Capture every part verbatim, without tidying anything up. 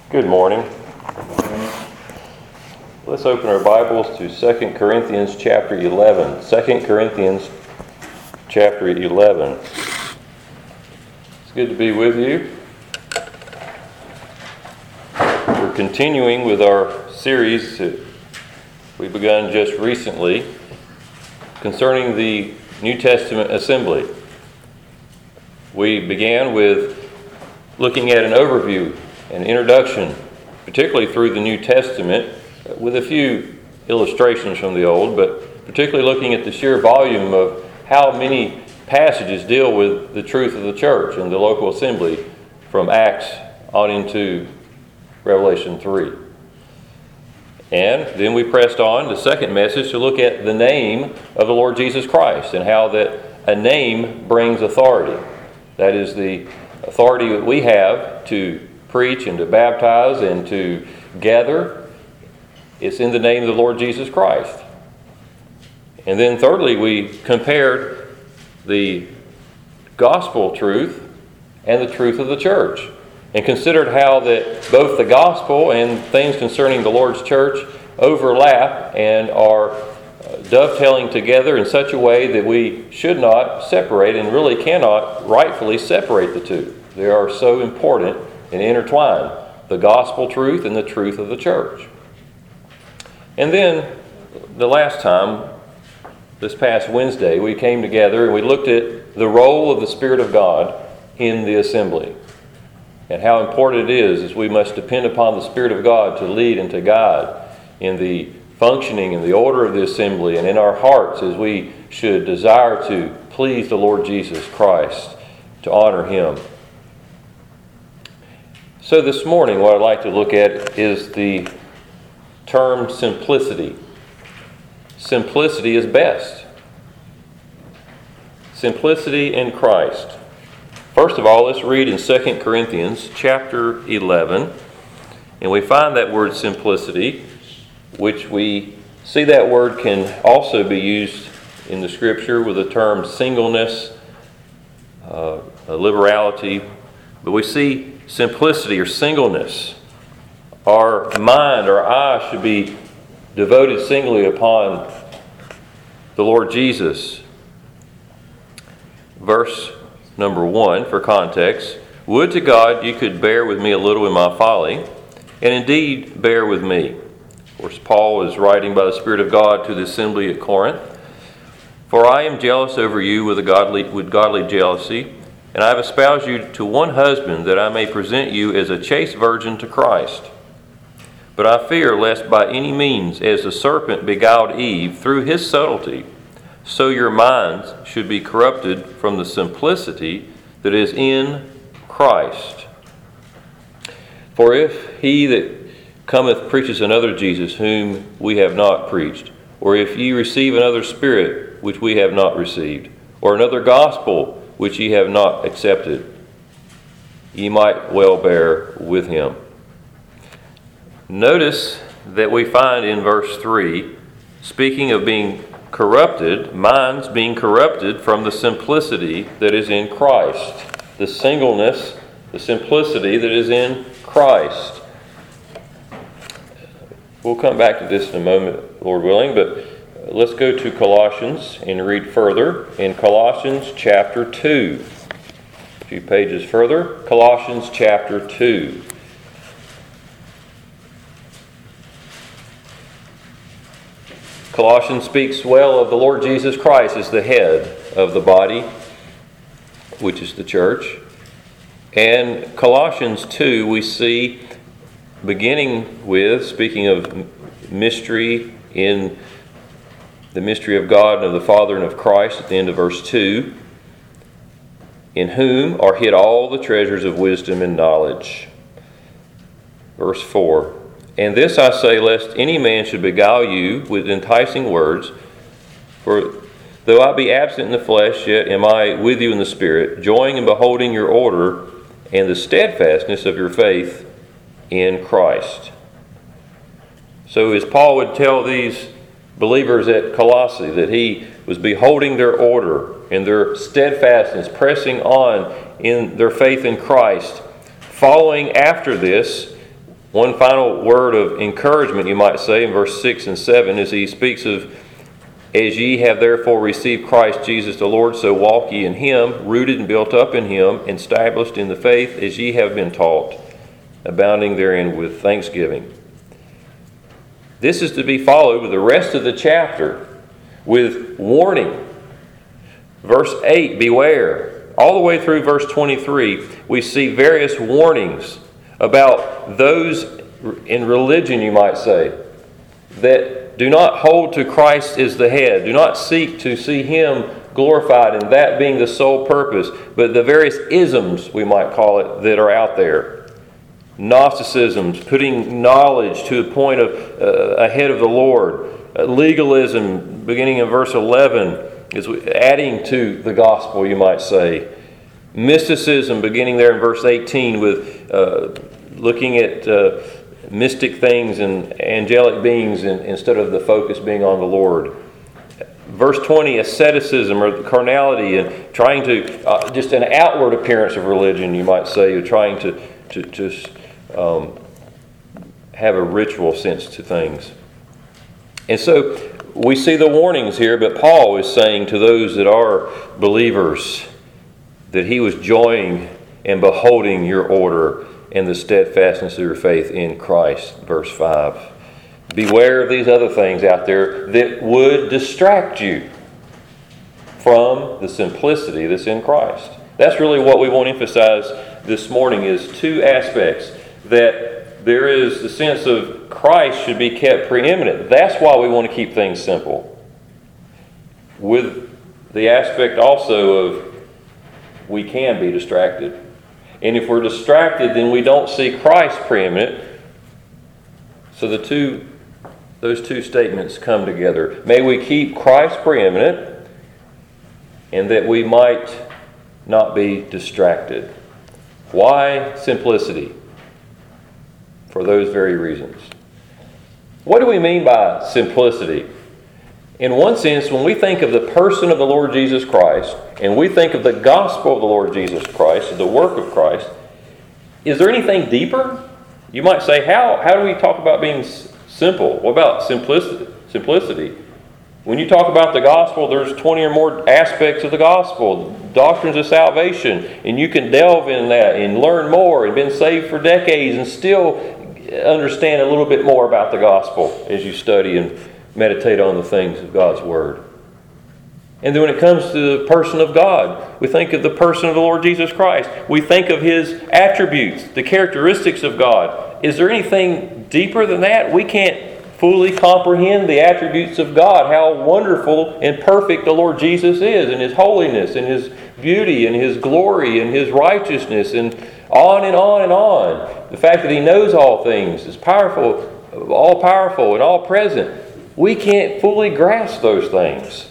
Good morning. Let's open our Bibles to Second Corinthians chapter eleven. Second Corinthians chapter eleven. It's good to be with you. We're continuing with our series that we begun just recently concerning the New Testament assembly. We began with looking at an overview, an introduction, particularly through the New Testament, with a few illustrations from the Old, but particularly looking at the sheer volume of how many passages deal with the truth of the church and the local assembly from Acts on into Revelation three. And then we pressed on the second message to look at the name of the Lord Jesus Christ and how that a name brings authority. That is the authority that we have to preach and to baptize and to gather. It's in the name of the Lord Jesus Christ. And then thirdly, we compared the gospel truth and the truth of the church and considered how that both the gospel and things concerning the Lord's church overlap and are dovetailing together in such a way that we should not separate and really cannot rightfully separate the two. They are so important and intertwined, the gospel truth and the truth of the church. And then the last time, this past Wednesday, we came together and we looked at the role of the Spirit of God in the assembly and how important it is as we must depend upon the Spirit of God to lead and to guide in the functioning and the order of the assembly and in our hearts as we should desire to please the Lord Jesus Christ, to honor Him. So this morning, what I'd like to look at is the term simplicity. Simplicity is best. Simplicity in Christ. First of all, let's read in Second Corinthians chapter eleven, and we find that word simplicity, which we see that word can also be used in the Scripture with the term singleness, uh, liberality, but we see simplicity or singleness. Our mind, our eyes should be devoted singly upon the Lord Jesus. Verse number one, for context, would to God you could bear with me a little in my folly, and indeed bear with me. Of course, Paul is writing by the Spirit of God to the assembly at Corinth. For I am jealous over you with a godly with godly jealousy, and I have espoused you to one husband, that I may present you as a chaste virgin to Christ. But I fear lest by any means, as the serpent beguiled Eve through his subtlety, so your minds should be corrupted from the simplicity that is in Christ. For if he that cometh preaches another Jesus, whom we have not preached, or if ye receive another spirit, which we have not received, or another gospel, which ye have not accepted, ye might well bear with him. Notice that we find in verse three, speaking of being corrupted, minds being corrupted from the simplicity that is in Christ. The singleness, the simplicity that is in Christ. We'll come back to this in a moment, Lord willing, but let's go to Colossians and read further in Colossians chapter two. A few pages further, Colossians chapter two. Colossians speaks well of the Lord Jesus Christ as the head of the body, which is the church. And Colossians two, we see, beginning with, speaking of mystery in the mystery of God and of the Father and of Christ at the end of verse two, in whom are hid all the treasures of wisdom and knowledge. Verse four, and this I say, lest any man should beguile you with enticing words, for though I be absent in the flesh, yet am I with you in the Spirit, joying in beholding your order and the steadfastness of your faith in Christ. So as Paul would tell these believers at Colossae that he was beholding their order and their steadfastness, pressing on in their faith in Christ, following after this One final word of encouragement, you might say, in verse six and seven, as he speaks of, "As ye have therefore received Christ Jesus the Lord, so walk ye in him, rooted and built up in him, and established in the faith as ye have been taught, abounding therein with thanksgiving." This is to be followed with the rest of the chapter with warning. Verse eight, beware. All the way through verse twenty-three, we see various warnings about those in religion, you might say, that do not hold to Christ as the head, do not seek to see him glorified and that being the sole purpose, but the various isms, we might call it, that are out there. Gnosticisms, putting knowledge to the point of uh, ahead of the Lord. Uh, legalism, beginning in verse eleven, is adding to the gospel, you might say. Mysticism, beginning there in verse eighteen, with uh, looking at uh, mystic things and angelic beings, and, instead of the focus being on the Lord. Verse twenty, asceticism or carnality, and trying to, uh, just an outward appearance of religion, you might say, you're trying to, to, to um, have a ritual sense to things. And so we see the warnings here, but Paul is saying to those that are believers that he was joying and beholding your order and the steadfastness of your faith in Christ. Verse five. Beware of these other things out there that would distract you from the simplicity that's in Christ. That's really what we want to emphasize this morning, is two aspects. That there is the sense of Christ should be kept preeminent. That's why we want to keep things simple. With the aspect also of we can be distracted. And if we're distracted, then we don't see Christ preeminent. So the two, those two statements come together. May we keep Christ preeminent, and that we might not be distracted. Why simplicity? For those very reasons. What do we mean by simplicity? In one sense, when we think of the person of the Lord Jesus Christ, and we think of the gospel of the Lord Jesus Christ, the work of Christ, is there anything deeper? You might say, how, how do we talk about being simple? What about simplicity? Simplicity. When you talk about the gospel, there's twenty or more aspects of the gospel, doctrines of salvation, and you can delve in that and learn more and been saved for decades and still understand a little bit more about the gospel as you study and meditate on the things of God's Word. And then when it comes to the person of God, we think of the person of the Lord Jesus Christ. We think of His attributes, the characteristics of God. Is there anything deeper than that? We can't fully comprehend the attributes of God, how wonderful and perfect the Lord Jesus is, and His holiness, and His beauty, and His glory, and His righteousness, and on and on and on. The fact that He knows all things, is powerful, all powerful, and all present. We can't fully grasp those things.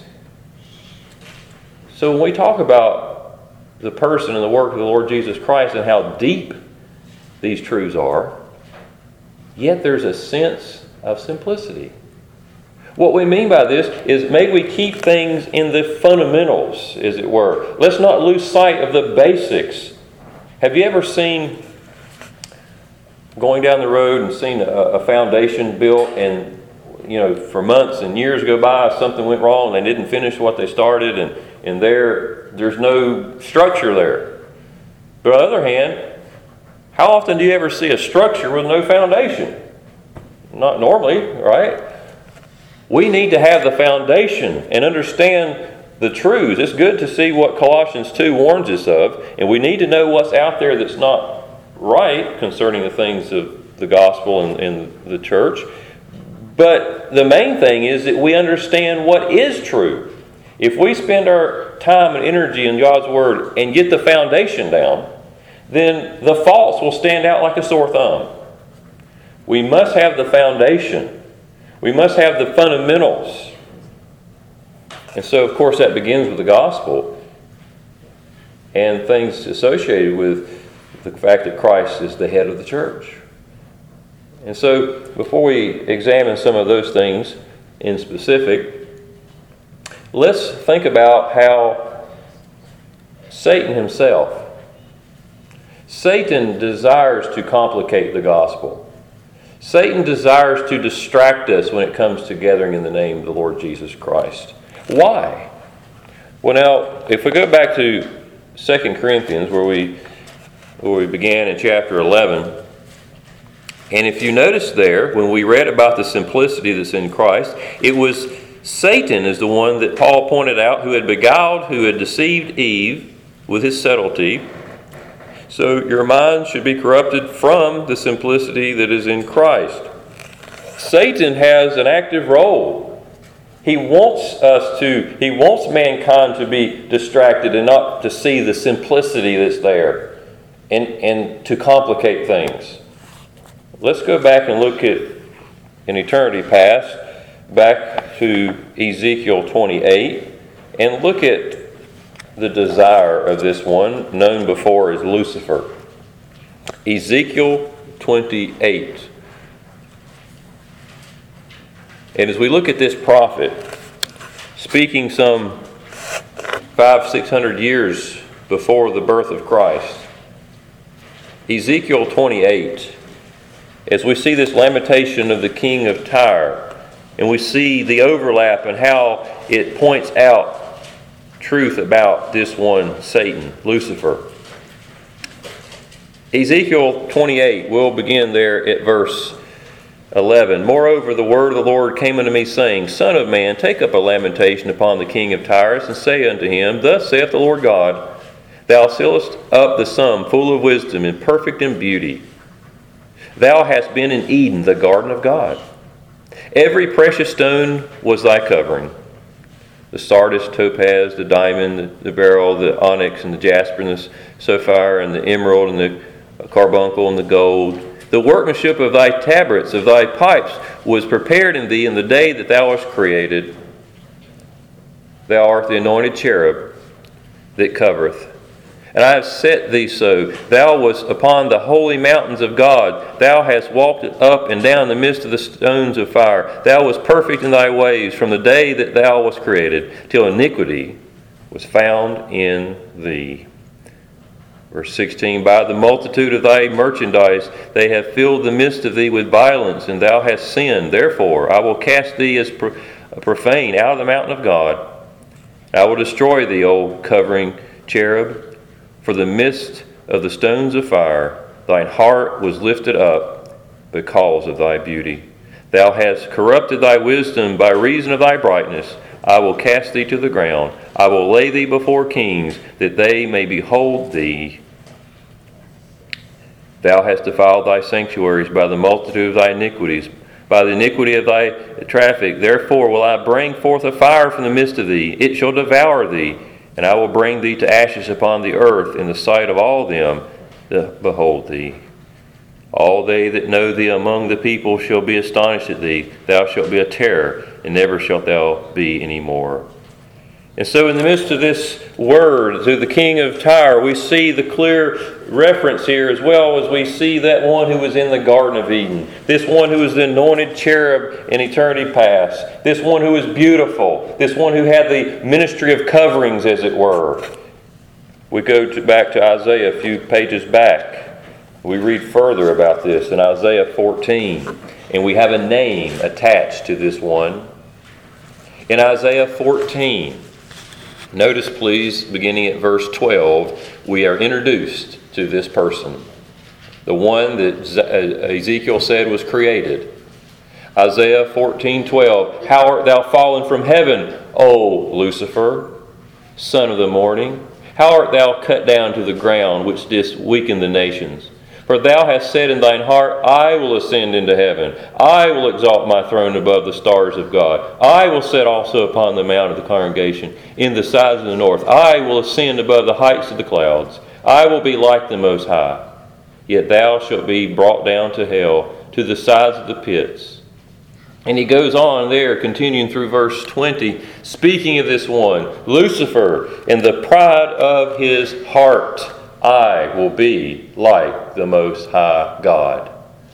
So when we talk about the person and the work of the Lord Jesus Christ and how deep these truths are, yet there's a sense of simplicity. What we mean by this is, may we keep things in the fundamentals, as it were. Let's not lose sight of the basics. Have you ever seen, going down the road and seen a, a foundation built, and you know, for months and years go by, something went wrong and they didn't finish what they started, and, and there there's no structure there. But on the other hand, how often do you ever see a structure with no foundation? Not normally, right? We need to have the foundation and understand the truths. It's good to see what Colossians two warns us of, and we need to know what's out there that's not right concerning the things of the gospel and, and the church. But the main thing is that we understand what is true. If we spend our time and energy in God's Word and get the foundation down, then the false will stand out like a sore thumb. We must have the foundation. We must have the fundamentals. And so, of course, that begins with the gospel and things associated with the fact that Christ is the head of the church. And so, before we examine some of those things in specific, let's think about how Satan himself, Satan desires to complicate the gospel. Satan desires to distract us when it comes to gathering in the name of the Lord Jesus Christ. Why? Well, now, if we go back to Second Corinthians, where we, where we began in chapter eleven, and if you notice there, when we read about the simplicity that's in Christ, it was Satan is the one that Paul pointed out who had beguiled, who had deceived Eve with his subtlety. So your mind should be corrupted from the simplicity that is in Christ. Satan has an active role. He wants us to, he wants mankind to be distracted and not to see the simplicity that's there and, and to complicate things. Let's go back and look at an eternity past, back to Ezekiel twenty-eight, and look at the desire of this one, known before as Lucifer. Ezekiel twenty-eight. And as we look at this prophet, speaking some five, six hundred years before the birth of Christ, Ezekiel twenty-eight, as we see this lamentation of the king of Tyre, and we see the overlap and how it points out truth about this one, Satan, Lucifer. Ezekiel twenty-eight, we'll begin there at verse eleven. Moreover, the word of the Lord came unto me, saying, Son of man, take up a lamentation upon the king of Tyre, and say unto him, Thus saith the Lord God, Thou sealest up the sum full of wisdom and perfect in beauty. Thou hast been in Eden, the garden of God. Every precious stone was thy covering. The sardis, topaz, the diamond, the, the beryl, the onyx, and the jasper, and the sapphire, and the emerald, and the carbuncle, and the gold. The workmanship of thy tabrets, of thy pipes, was prepared in thee in the day that thou wast created. Thou art the anointed cherub that covereth. And I have set thee so. Thou wast upon the holy mountains of God. Thou hast walked up and down the midst of the stones of fire. Thou wast perfect in thy ways from the day that thou wast created, till iniquity was found in thee. Verse sixteen, By the multitude of thy merchandise they have filled the midst of thee with violence, and thou hast sinned. Therefore I will cast thee as profane out of the mountain of God. I will destroy thee, O covering cherub. For the midst of the stones of fire, thine heart was lifted up because of thy beauty. Thou hast corrupted thy wisdom by reason of thy brightness. I will cast thee to the ground. I will lay thee before kings, that they may behold thee. Thou hast defiled thy sanctuaries by the multitude of thy iniquities, by the iniquity of thy traffic. Therefore will I bring forth a fire from the midst of thee. It shall devour thee. And I will bring thee to ashes upon the earth in the sight of all them that behold thee. All they that know thee among the people shall be astonished at thee. Thou shalt be a terror, and never shalt thou be any more. And so in the midst of this word to the king of Tyre, we see the clear reference here, as well as we see that one who was in the Garden of Eden. This one who was the anointed cherub in eternity past. This one who was beautiful. This one who had the ministry of coverings, as it were. We go to, back to Isaiah a few pages back. We read further about this in Isaiah fourteen. And we have a name attached to this one. In Isaiah fourteen, notice, please, beginning at verse twelve, we are introduced to this person. The one that Ezekiel said was created. Isaiah fourteen twelve, How art thou fallen from heaven, O Lucifer, son of the morning? How art thou cut down to the ground, which didst weaken the nations? For thou hast said in thine heart, I will ascend into heaven. I will exalt my throne above the stars of God. I will sit also upon the mount of the congregation in the sides of the north. I will ascend above the heights of the clouds. I will be like the Most High. Yet thou shalt be brought down to hell, to the sides of the pits. And he goes on there, continuing through verse twenty, speaking of this one, Lucifer, in the pride of his heart, I will be like the Most High God.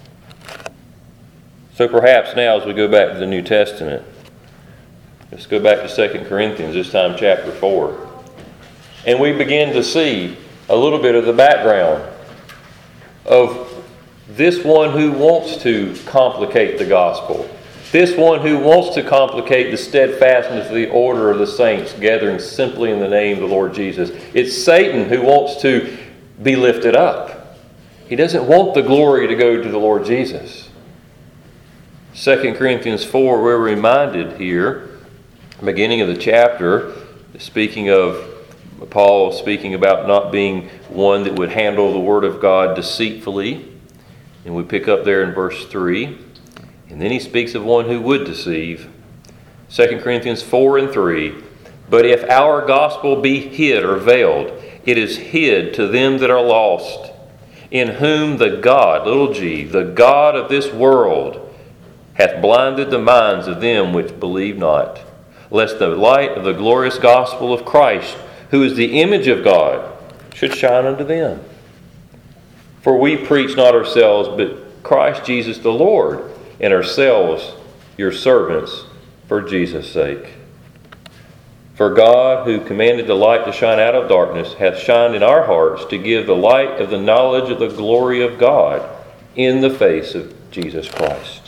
So perhaps now, as we go back to the New Testament, let's go back to Second Corinthians, this time chapter four. And we begin to see a little bit of the background of this one who wants to complicate the gospel, this one who wants to complicate the steadfastness of the order of the saints gathering simply in the name of the Lord Jesus. It's Satan who wants to be lifted up. He doesn't want the glory to go to the Lord Jesus. Second Corinthians four, we're reminded here, beginning of the chapter, speaking of Paul speaking about not being one that would handle the word of God deceitfully. And we pick up there in verse three. And then he speaks of one who would deceive. Second Corinthians four and three. But if our gospel be hid or veiled, it is hid to them that are lost, in whom the God, little g, the God of this world, hath blinded the minds of them which believe not, lest the light of the glorious gospel of Christ, who is the image of God, should shine unto them. For we preach not ourselves, but Christ Jesus the Lord, and ourselves your servants for Jesus' sake. For God, who commanded the light to shine out of darkness, hath shined in our hearts to give the light of the knowledge of the glory of God in the face of Jesus Christ.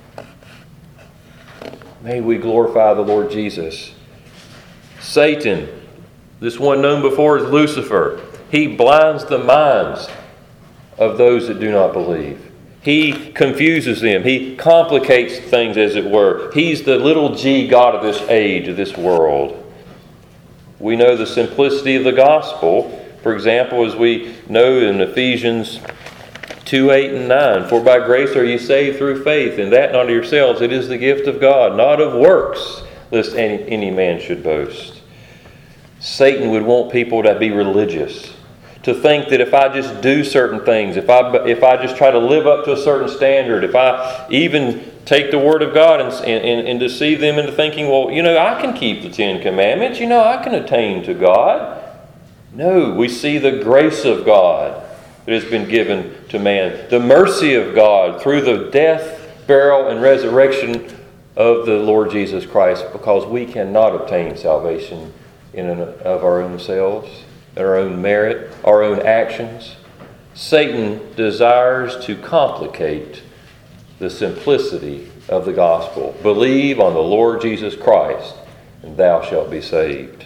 May we glorify the Lord Jesus. Satan, this one known before as Lucifer, he blinds the minds of those that do not believe. He confuses them. He complicates things, as it were. He's the little g God of this age, of this world. We know the simplicity of the gospel. For example, as we know in Ephesians two, eight, and nine, for by grace are ye saved through faith, and that not of yourselves, it is the gift of God, not of works, lest any, any man should boast. Satan would want people to be religious, to think that if I just do certain things, if I if I just try to live up to a certain standard, if I even take the Word of God and, and, and deceive them into thinking, well, you know, I can keep the Ten Commandments, you know, I can attain to God. No, we see the grace of God that has been given to man, the mercy of God through the death, burial, and resurrection of the Lord Jesus Christ, because we cannot obtain salvation in and of our own selves, our own merit, our own actions. Satan desires to complicate the simplicity of the gospel. Believe on the Lord Jesus Christ, and thou shalt be saved.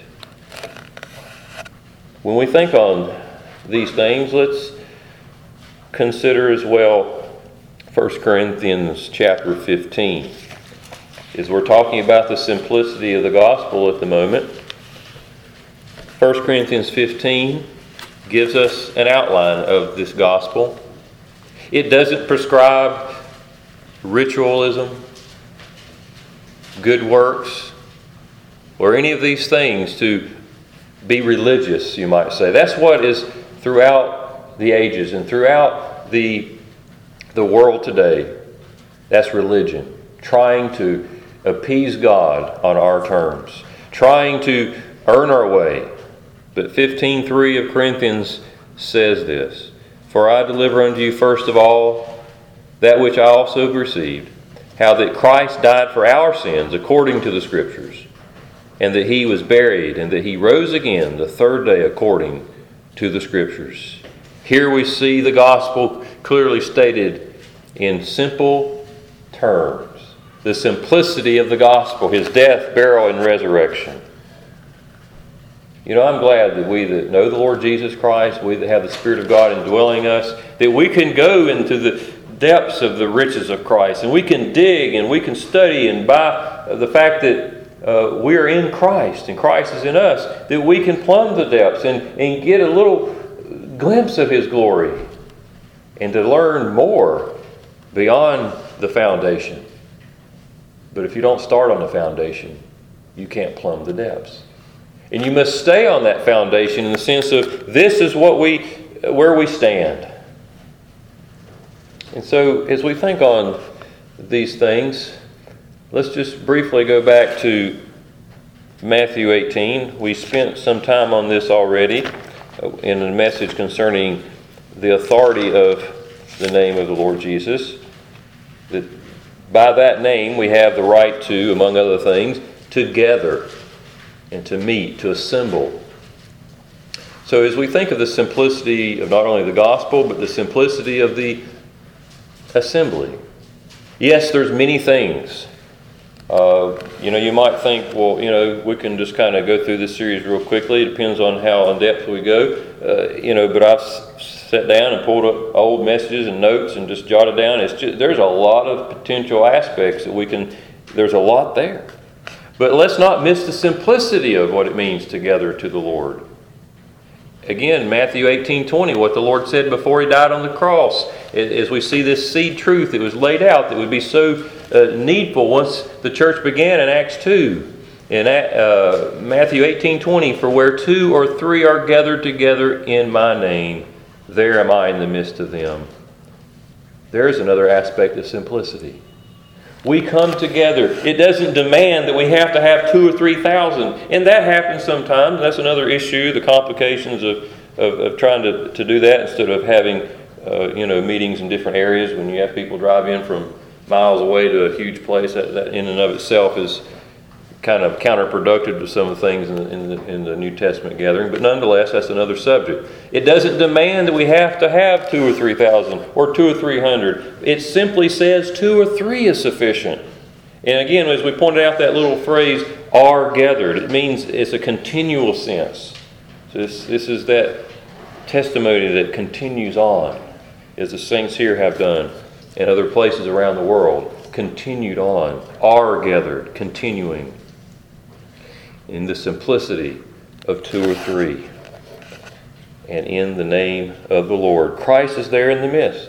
When we think on these things, let's consider as well First Corinthians chapter fifteen. As we're talking about the simplicity of the gospel at the moment, First Corinthians fifteen gives us an outline of this gospel. It doesn't prescribe ritualism, good works, or any of these things to be religious, you might say. That's what is throughout the ages and throughout the, the world today. That's religion. Trying to appease God on our terms. Trying to earn our way. But fifteen three of Corinthians says this, for I deliver unto you first of all that which I also received, how that Christ died for our sins according to the Scriptures, and that he was buried, and that he rose again the third day according to the Scriptures. Here we see the gospel clearly stated in simple terms. The simplicity of the gospel, his death, burial, and resurrection. You know, I'm glad that we that know the Lord Jesus Christ, we that have the Spirit of God indwelling us, that we can go into the depths of the riches of Christ, and we can dig and we can study, and by the fact that uh, we're in Christ and Christ is in us, that we can plumb the depths and, and get a little glimpse of his glory, and to learn more beyond the foundation. But if you don't start on the foundation, you can't plumb the depths. And you must stay on that foundation in the sense of this is what we, where we stand. And so as we think on these things, let's just briefly go back to Matthew eighteen. We spent some time on this already in a message concerning the authority of the name of the Lord Jesus. That by that name we have the right to, among other things, to gather and to meet, to assemble. So as we think of the simplicity of not only the gospel, but the simplicity of the assembly. Yes, there's many things. Uh, you know, you might think, well, you know, we can just kind of go through this series real quickly. It depends on how in depth we go. Uh, you know, but I've s- sat down and pulled up old messages and notes and just jotted down. It's just, there's a lot of potential aspects that we can, there's a lot there. But let's not miss the simplicity of what it means to gather to the Lord. Again, Matthew eighteen twenty, what the Lord said before He died on the cross. As we see this seed truth that was laid out that would be so uh, needful once the church began in Acts two. In uh, Matthew eighteen twenty, for where two or three are gathered together in my name, there am I in the midst of them. There is another aspect of simplicity. We come together. It doesn't demand that we have to have two or three thousand. And that happens sometimes. That's another issue, the complications of, of, of trying to, to do that instead of having uh, you know, meetings in different areas. When you have people drive in from miles away to a huge place, that, that in and of itself is kind of counterproductive to some of the things in the, in the, in the New Testament gathering. But nonetheless, that's another subject. It doesn't demand that we have to have two or three thousand or two or three hundred. It simply says two or three is sufficient. And again, as we pointed out, that little phrase, are gathered, it means it's a continual sense. So this, this is that testimony that continues on, as the saints here have done in other places around the world. Continued on, are gathered, continuing. In the simplicity of two or three. And in the name of the Lord. Christ is there in the midst.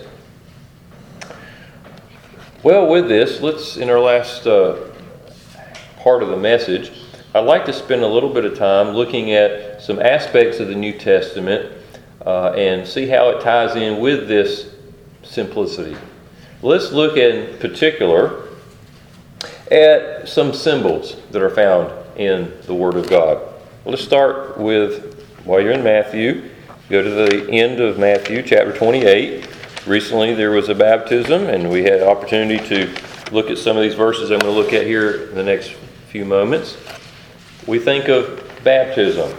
Well, with this, let's, in our last uh, part of the message, I'd like to spend a little bit of time looking at some aspects of the New Testament uh, and see how it ties in with this simplicity. Let's look in particular at some symbols that are found in the Word of God. Let's start with, while you're in Matthew, go to the end of Matthew chapter twenty-eight. Recently there was a baptism, and we had opportunity to look at some of these verses I'm going to look at here in the next few moments. We think of baptism.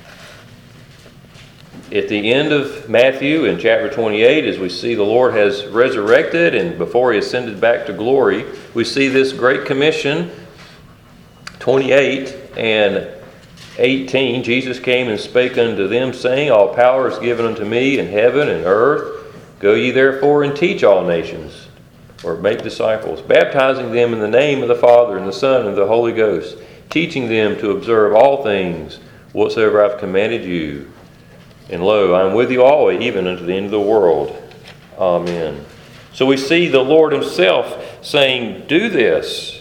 At the end of Matthew in chapter twenty-eight, as we see the Lord has resurrected and before He ascended back to glory, we see this great commission. twenty-eight and eighteen, Jesus came and spake unto them, saying, all power is given unto me in heaven and earth. Go ye therefore and teach all nations, or make disciples, baptizing them in the name of the Father and the Son and the Holy Ghost, teaching them to observe all things whatsoever I've commanded you. And lo, I am with you always, even unto the end of the world. Amen. So we see the Lord Himself saying, do this,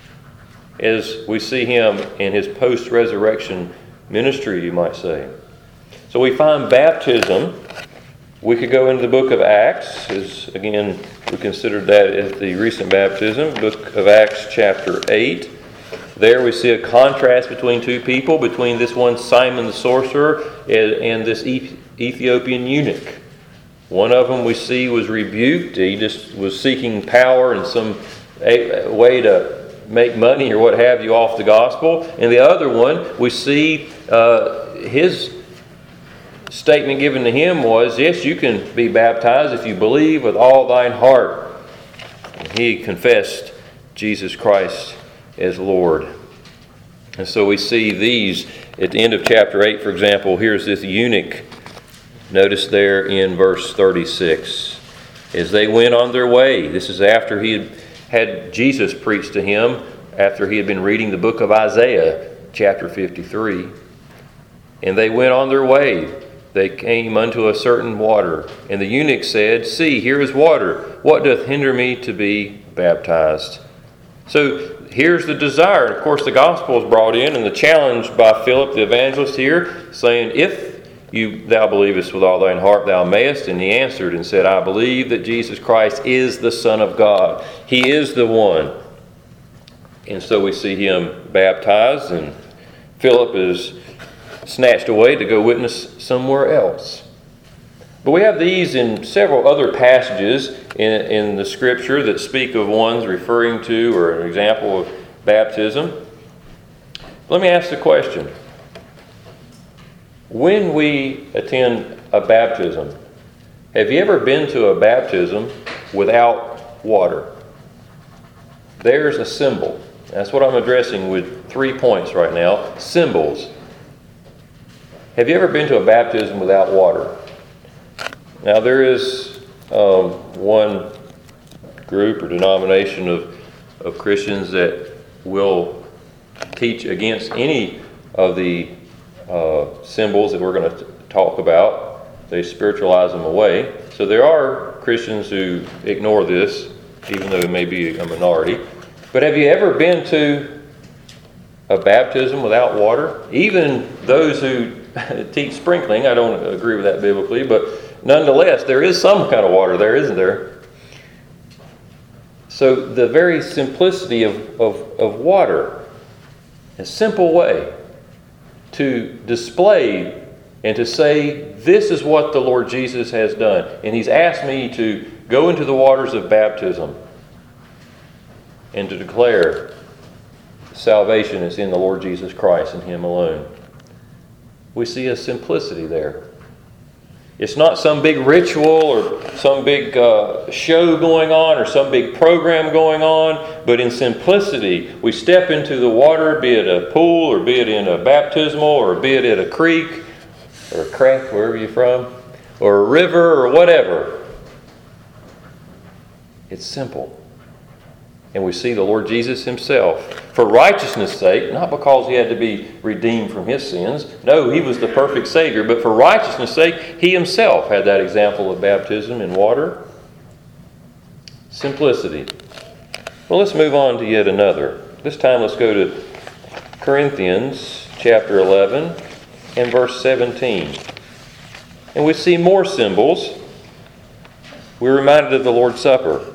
as we see Him in His post-resurrection ministry, you might say. So we find baptism. We could go into the book of Acts, as again, we considered that as the recent baptism, book of Acts chapter eight. There we see a contrast between two people, between this one Simon the sorcerer and, and this Ethiopian eunuch. One of them we see was rebuked. He just was seeking power in some way to make money or what have you off the gospel. And the other one, we see uh, his statement given to him was, yes, you can be baptized if you believe with all thine heart. And he confessed Jesus Christ as Lord. And so we see these at the end of chapter eight, for example. Here's this eunuch. Notice there in verse thirty-six. As they went on their way, this is after he had had Jesus preached to him, after he had been reading the book of Isaiah, chapter fifty-three. And they went on their way. They came unto a certain water. And the eunuch said, see, here is water. What doth hinder me to be baptized? So here's the desire. And of course the gospel is brought in, and the challenge by Philip the evangelist here, saying, if you thou believest with all thine heart, thou mayest. And he answered and said, I believe that Jesus Christ is the Son of God. He is the one. And so we see him baptized, and Philip is snatched away to go witness somewhere else. But we have these in several other passages in, in the Scripture that speak of ones referring to or an example of baptism. Let me ask the question. When we attend a baptism, have you ever been to a baptism without water. There's a symbol. That's what I'm addressing with three points right now. Symbols. Have you ever been to a baptism without water? Now there is um, one group or denomination of, of Christians that will teach against any of the uh, symbols that we're going to talk about. They spiritualize them away. So there are Christians who ignore this, even though it may be a minority. But have you ever been to a baptism without water? Even those who teach sprinkling, I don't agree with that biblically, but nonetheless, there is some kind of water there, isn't there? So the very simplicity of, of, of water, a simple way to display and to say, this is what the Lord Jesus has done. And He's asked me to go into the waters of baptism and to declare salvation is in the Lord Jesus Christ and Him alone. We see a simplicity there. It's not some big ritual or some big uh, show going on or some big program going on, but in simplicity, we step into the water, be it a pool or be it in a baptismal or be it at a creek or a creek, wherever you're from, or a river or whatever. It's simple. And we see the Lord Jesus Himself, for righteousness' sake, not because He had to be redeemed from His sins. No, He was the perfect Savior. But for righteousness' sake, He Himself had that example of baptism in water. Simplicity. Well, let's move on to yet another. This time let's go to Corinthians chapter eleven and verse seventeen. And we see more symbols. We're reminded of the Lord's Supper.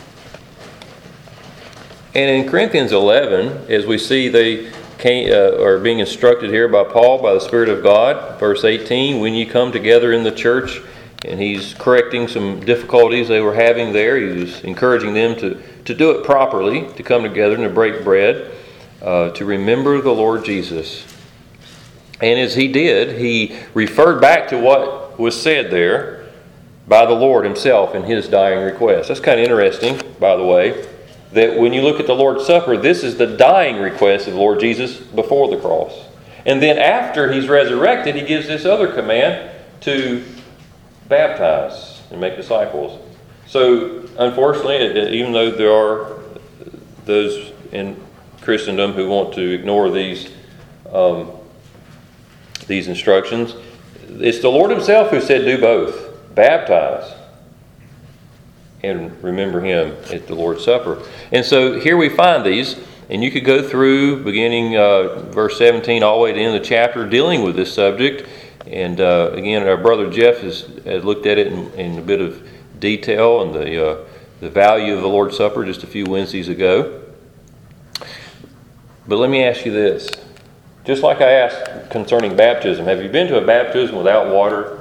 And in Corinthians eleven, as we see they came, uh, are being instructed here by Paul, by the Spirit of God, verse eighteen, when you come together in the church, and he's correcting some difficulties they were having there. He was encouraging them to, to do it properly, to come together and to break bread, uh, to remember the Lord Jesus. And as he did, he referred back to what was said there by the Lord Himself in His dying request. That's kind of interesting, by the way, that when you look at the Lord's Supper, this is the dying request of the Lord Jesus before the cross. And then after He's resurrected, He gives this other command to baptize and make disciples. So, unfortunately, even though there are those in Christendom who want to ignore these um, these instructions, it's the Lord Himself who said do both. Baptize and remember Him at the Lord's Supper. And so here we find these, and you could go through beginning uh, verse seventeen all the way to the end of the chapter dealing with this subject. And uh, again, our brother Jeff has, has looked at it in, in a bit of detail and the, uh, the value of the Lord's Supper just a few Wednesdays ago. But let me ask you this. Just like I asked concerning baptism, have you been to a baptism without water?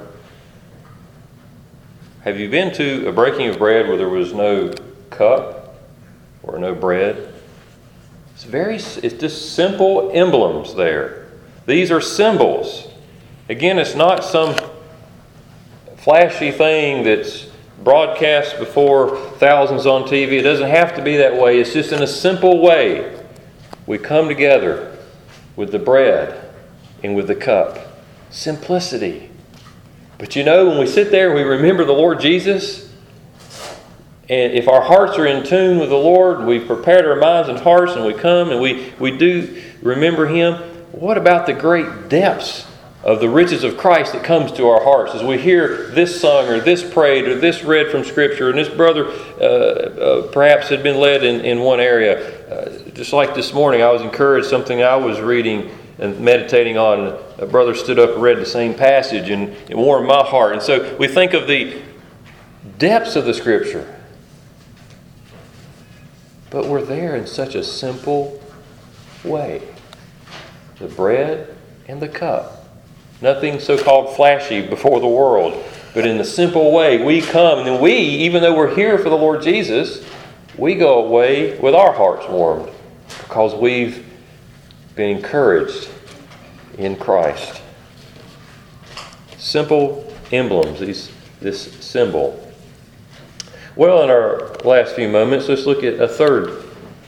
Have you been to a breaking of bread where there was no cup or no bread? It's very, it's just simple emblems there. These are symbols. Again, it's not some flashy thing that's broadcast before thousands on T V. It doesn't have to be that way. It's just in a simple way. We come together with the bread and with the cup. Simplicity. But you know, when we sit there and we remember the Lord Jesus, and if our hearts are in tune with the Lord, we've prepared our minds and hearts, and we come and we, we do remember Him, what about the great depths of the riches of Christ that comes to our hearts as we hear this sung or this prayed or this read from Scripture, and this brother uh, uh, perhaps had been led in, in one area. Uh, just like this morning, I was encouraged, something I was reading and meditating on, a brother stood up and read the same passage, and it warmed my heart. And so we think of the depths of the Scripture, but we're there in such a simple way. The bread and the cup. Nothing so-called flashy before the world, but in the simple way we come, and then we, even though we're here for the Lord Jesus, we go away with our hearts warmed because we've been encouraged in Christ. Simple emblems, these, this symbol. Well, in our last few moments, let's look at a third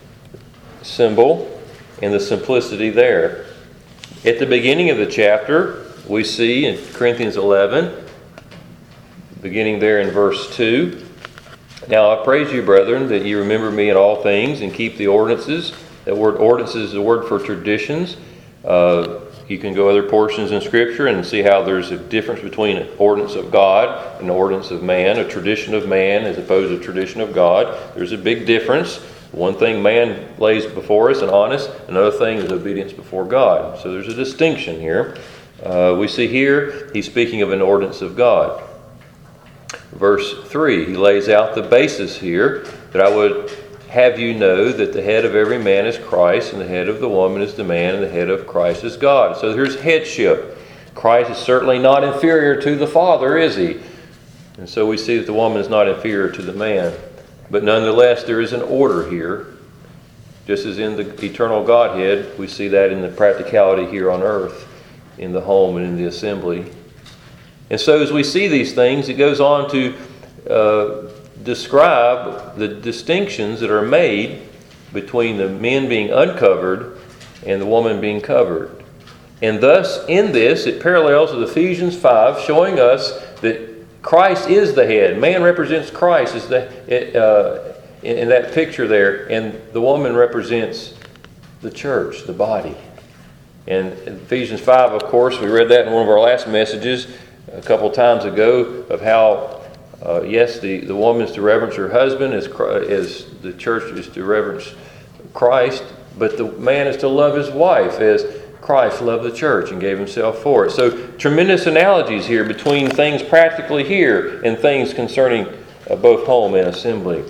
symbol and the simplicity there. At the beginning of the chapter, we see in Corinthians eleven, beginning there in verse two, "Now I praise you, brethren, that ye remember me in all things and keep the ordinances." That word ordinances is a word for traditions. Uh, you can go other portions in Scripture and see how there's a difference between an ordinance of God and an ordinance of man, a tradition of man as opposed to a tradition of God. There's a big difference. One thing man lays before us and on us, another thing is obedience before God. So there's a distinction here. Uh, we see here he's speaking of an ordinance of God. Verse three, he lays out the basis here, that I would have you know that the head of every man is Christ, and the head of the woman is the man, and the head of Christ is God. So there's headship. Christ is certainly not inferior to the Father, is he? And so we see that the woman is not inferior to the man. But nonetheless, there is an order here. Just as in the eternal Godhead, we see that in the practicality here on earth, in the home and in the assembly. And so as we see these things, it goes on to uh, describe the distinctions that are made between the men being uncovered and the woman being covered. And thus, in this, it parallels with Ephesians five, showing us that Christ is the head. Man represents Christ as the, uh, in, in that picture there, and the woman represents the church, the body. And in Ephesians five, of course, we read that in one of our last messages a couple times ago, of how Uh, yes, the, the woman is to reverence her husband as, as the church is to reverence Christ, but the man is to love his wife as Christ loved the church and gave himself for it. So tremendous analogies here between things practically here and things concerning uh, both home and assembly.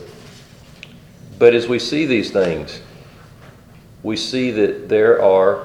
But as we see these things, we see that there are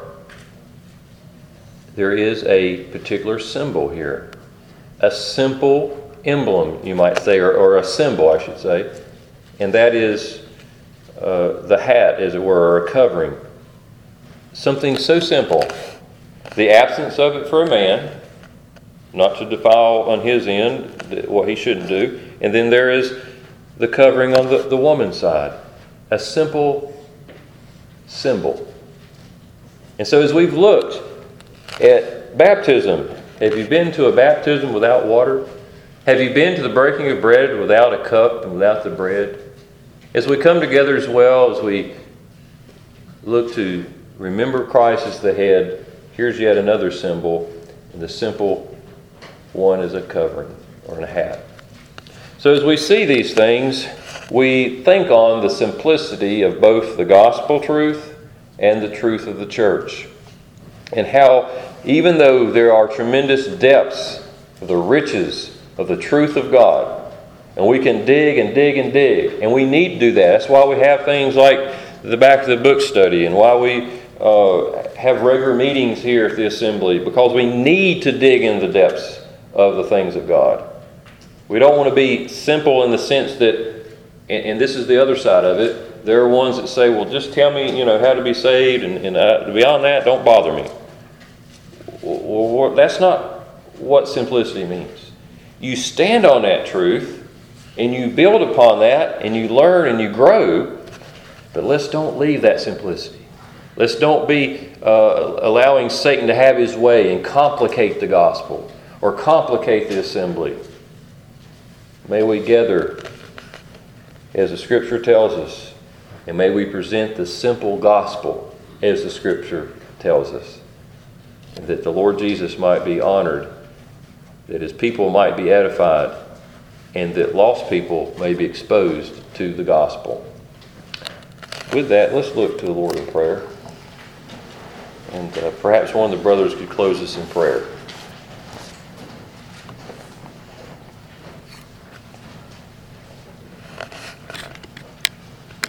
there is a particular symbol here, a simple emblem, you might say, or, or a symbol, I should say, and that is uh, the hat, as it were, or a covering. Something so simple, the absence of it for a man, not to defile on his end what he shouldn't do, and then there is the covering on the, the woman's side, a simple symbol. And so as we've looked at baptism, have you been to a baptism without water? Have you been to the breaking of bread without a cup and without the bread? As we come together as well, as we look to remember Christ as the head, here's yet another symbol, and the simple one is a covering or a hat. So as we see these things, we think on the simplicity of both the gospel truth and the truth of the church, and how even though there are tremendous depths of the riches of the truth of God, and we can dig and dig and dig, and we need to do that. That's why we have things like the Back of the Book study, and why we uh, have regular meetings here at the assembly, because we need to dig in the depths of the things of God. We don't want to be simple in the sense that, and, and this is the other side of it, there are ones that say, well, just tell me, you know, how to be saved, and, and uh, beyond that, don't bother me. Well, that's not what simplicity means. You stand on that truth, and you build upon that, and you learn and you grow, but let's don't leave that simplicity. Let's don't be uh, allowing Satan to have his way and complicate the gospel or complicate the assembly. May we gather as the Scripture tells us, and may we present the simple gospel as the Scripture tells us, and that the Lord Jesus might be honored, that his people might be edified, and that lost people may be exposed to the gospel. With that, let's look to the Lord in prayer. And uh, perhaps one of the brothers could close us in prayer.